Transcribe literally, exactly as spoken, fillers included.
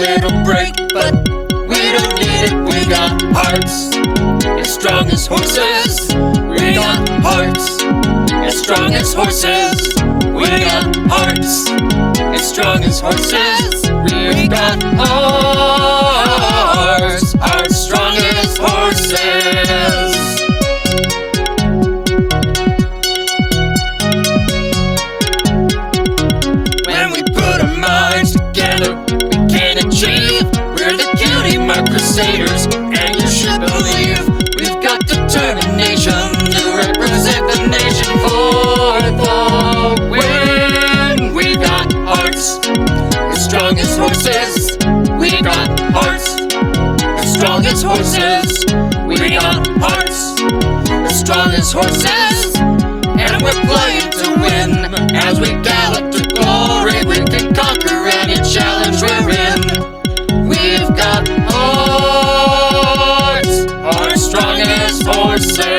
little break, but we don't need it. We got hearts as strong as horses. We got hearts as strong as horses. We got hearts as strong as horses. We got hearts, hearts strong as horses. When we put our minds together, we can achieve. We're the Cutie Mark Crusaders, and you should believe we've got determination to represent the nation for the win. We got hearts as strong as horses. We got hearts as strong as horses. We got hearts as strong as horses. And we're playing to win. As we gallop to glory, we can conquer any challenge we're in. We've got hearts, hearts strong as horses.